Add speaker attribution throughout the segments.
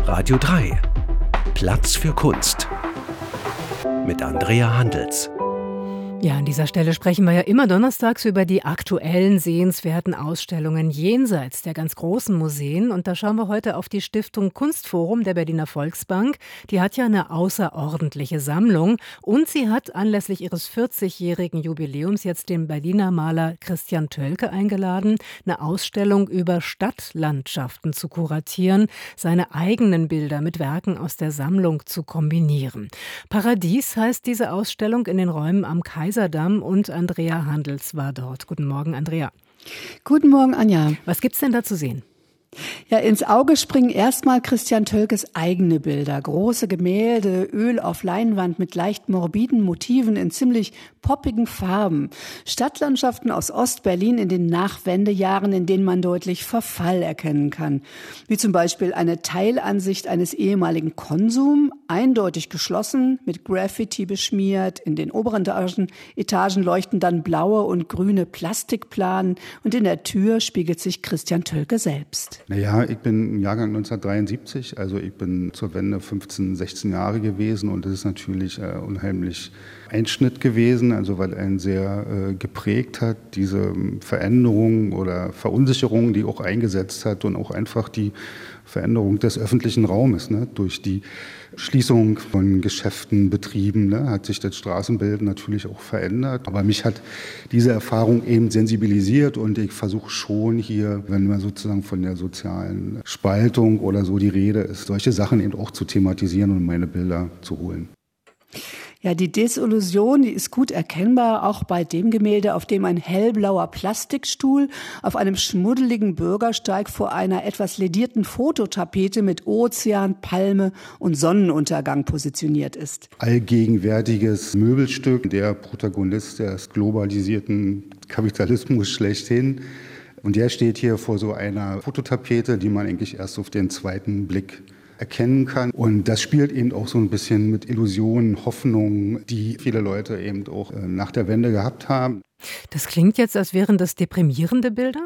Speaker 1: Radio 3. Platz für Kunst. Mit Andrea Handels.
Speaker 2: Ja, an dieser Stelle sprechen wir ja immer donnerstags über die aktuellen sehenswerten Ausstellungen jenseits der ganz großen Museen. Und da schauen wir heute auf die Stiftung Kunstforum der Berliner Volksbank. Die hat ja eine außerordentliche Sammlung. Und sie hat anlässlich ihres 40-jährigen Jubiläums jetzt den Berliner Maler Christian Tölke eingeladen, eine Ausstellung über Stadtlandschaften zu kuratieren, seine eigenen Bilder mit Werken aus der Sammlung zu kombinieren. Paradies heißt diese Ausstellung in den Räumen am Kaiserdamm und Andrea Handels war dort. Guten Morgen, Andrea.
Speaker 3: Guten Morgen, Anja.
Speaker 2: Was gibt's denn da zu sehen?
Speaker 3: Ja, ins Auge springen erstmal Christian Tölkes eigene Bilder. Große Gemälde, Öl auf Leinwand mit leicht morbiden Motiven in ziemlich poppigen Farben. Stadtlandschaften aus Ostberlin in den Nachwendejahren, in denen man deutlich Verfall erkennen kann. Wie zum Beispiel eine Teilansicht eines ehemaligen Konsum, eindeutig geschlossen, mit Graffiti beschmiert. In den oberen Etagen leuchten dann blaue und grüne Plastikplanen und in der Tür spiegelt sich Christian Tölke selbst.
Speaker 4: Naja, ich bin im Jahrgang 1973, also ich bin zur Wende 15, 16 Jahre gewesen und das ist natürlich unheimlich Einschnitt gewesen, also weil einen sehr geprägt hat, diese Veränderung oder Verunsicherung, die auch eingesetzt hat und auch einfach die Veränderung des öffentlichen Raumes, ne, durch die Schließung von Geschäften, Betrieben, ne, hat sich das Straßenbild natürlich auch verändert. Aber mich hat diese Erfahrung eben sensibilisiert und ich versuche schon hier, wenn man sozusagen von der sozialen Spaltung oder so die Rede ist, solche Sachen eben auch zu thematisieren und meine Bilder zu holen.
Speaker 3: Ja, die Desillusion, die ist gut erkennbar, auch bei dem Gemälde, auf dem ein hellblauer Plastikstuhl auf einem schmuddeligen Bürgersteig vor einer etwas ledierten Fototapete mit Ozean, Palme und Sonnenuntergang positioniert ist.
Speaker 4: Allgegenwärtiges Möbelstück, der Protagonist des globalisierten Kapitalismus schlechthin. Und der steht hier vor so einer Fototapete, die man eigentlich erst auf den zweiten Blick erkennen kann. Und das spielt eben auch so ein bisschen mit Illusionen, Hoffnungen, die viele Leute eben auch nach der Wende gehabt haben.
Speaker 2: Das klingt jetzt, als wären das deprimierende Bilder?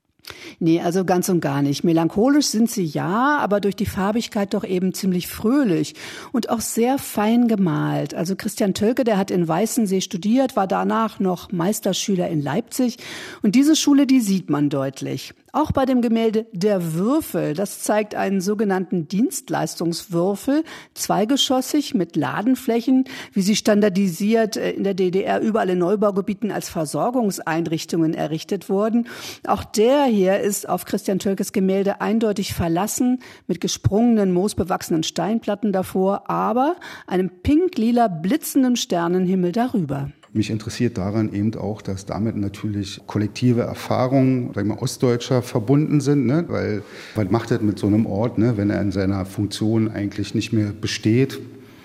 Speaker 3: Nee, also ganz und gar nicht. Melancholisch sind sie ja, aber durch die Farbigkeit doch eben ziemlich fröhlich und auch sehr fein gemalt. Also Christian Tölke, der hat in Weißensee studiert, war danach noch Meisterschüler in Leipzig und diese Schule, die sieht man deutlich. Auch bei dem Gemälde Der Würfel, das zeigt einen sogenannten Dienstleistungswürfel, zweigeschossig mit Ladenflächen, wie sie standardisiert in der DDR überall in Neubaugebieten als Versorgungseinrichtungen errichtet wurden. Auch der hier ist auf Christian Tölkes Gemälde eindeutig verlassen, mit gesprungenen, moosbewachsenen Steinplatten davor, aber einem pink-lila blitzenden Sternenhimmel darüber.
Speaker 4: Mich interessiert daran eben auch, dass damit natürlich kollektive Erfahrungen, sagen wir, Ostdeutscher verbunden sind, ne? Weil was macht das mit so einem Ort, ne? Wenn er in seiner Funktion eigentlich nicht mehr besteht?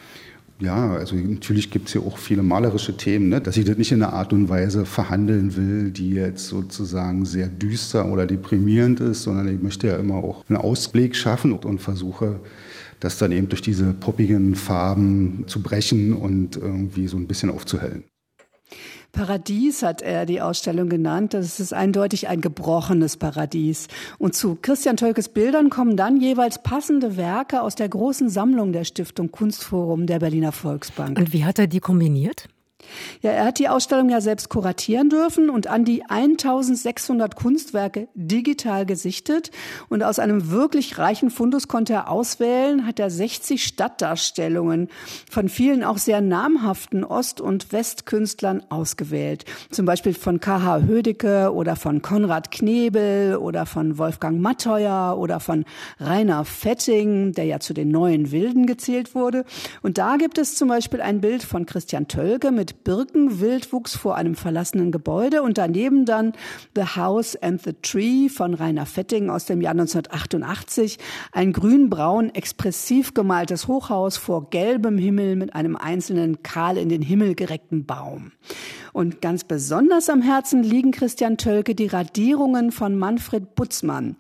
Speaker 4: Ja, also natürlich gibt es hier auch viele malerische Themen, ne? Dass ich das nicht in einer Art und Weise verhandeln will, die jetzt sozusagen sehr düster oder deprimierend ist, sondern ich möchte ja immer auch einen Ausblick schaffen und versuche, das dann eben durch diese poppigen Farben zu brechen und irgendwie so ein bisschen aufzuhellen.
Speaker 3: Paradies hat er die Ausstellung genannt. Das ist eindeutig ein gebrochenes Paradies. Und zu Christian Tölkes Bildern kommen dann jeweils passende Werke aus der großen Sammlung der Stiftung Kunstforum der Berliner Volksbank.
Speaker 2: Und wie hat er die kombiniert?
Speaker 3: Ja, er hat die Ausstellung ja selbst kuratieren dürfen und an die 1600 Kunstwerke digital gesichtet. Und aus einem wirklich reichen Fundus konnte er auswählen, hat er 60 Stadtdarstellungen von vielen auch sehr namhaften Ost- und Westkünstlern ausgewählt. Zum Beispiel von K.H. Hödecke oder von Konrad Knebel oder von Wolfgang Matteuer oder von Rainer Fetting, der ja zu den neuen Wilden gezählt wurde. Und da gibt es zum Beispiel ein Bild von Christian Tölke mit Birkenwildwuchs vor einem verlassenen Gebäude und daneben dann The House and the Tree von Rainer Fetting aus dem Jahr 1988. Ein grün-braun expressiv gemaltes Hochhaus vor gelbem Himmel mit einem einzelnen kahl in den Himmel gereckten Baum. Und ganz besonders am Herzen liegen Christian Tölke die Radierungen von Manfred Butzmann.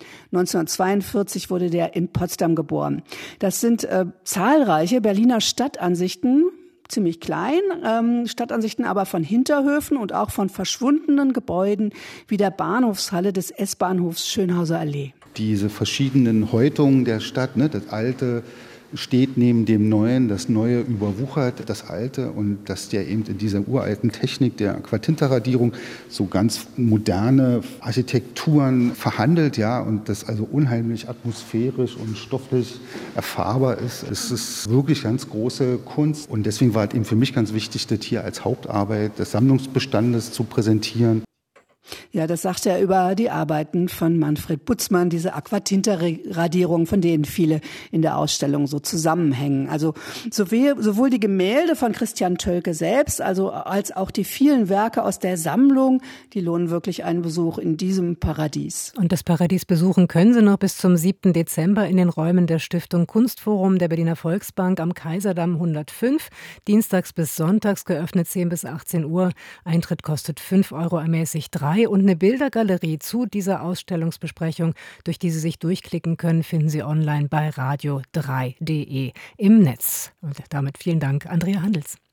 Speaker 3: 1942 wurde der in Potsdam geboren. Das sind zahlreiche Berliner Stadtansichten, ziemlich klein, Stadtansichten aber von Hinterhöfen und auch von verschwundenen Gebäuden wie der Bahnhofshalle des S-Bahnhofs Schönhauser Allee.
Speaker 4: diese verschiedenen Häutungen der Stadt, ne, das Alte steht neben dem Neuen, das Neue überwuchert das Alte und dass der eben in dieser uralten Technik der Aquatinta-Radierung so ganz moderne Architekturen verhandelt, ja, und das also unheimlich atmosphärisch und stofflich erfahrbar ist. Es ist wirklich ganz große Kunst und deswegen war es eben für mich ganz wichtig, das hier als Hauptarbeit des Sammlungsbestandes zu präsentieren.
Speaker 3: Ja, das sagt er über die Arbeiten von Manfred Butzmann, diese Aquatinta-Radierung, von denen viele in der Ausstellung so zusammenhängen. Also sowohl die Gemälde von Christian Tölke selbst, als auch die vielen Werke aus der Sammlung, die lohnen wirklich einen Besuch in diesem Paradies.
Speaker 2: Und das Paradies besuchen können Sie noch bis zum 7. Dezember in den Räumen der Stiftung Kunstforum der Berliner Volksbank am Kaiserdamm 105. Dienstags bis sonntags geöffnet 10 bis 18 Uhr. Eintritt kostet 5 Euro, ermäßigt 3. Und eine Bildergalerie zu dieser Ausstellungsbesprechung, durch die Sie sich durchklicken können, finden Sie online bei radio3.de im Netz. Und damit vielen Dank, Andrea Handels.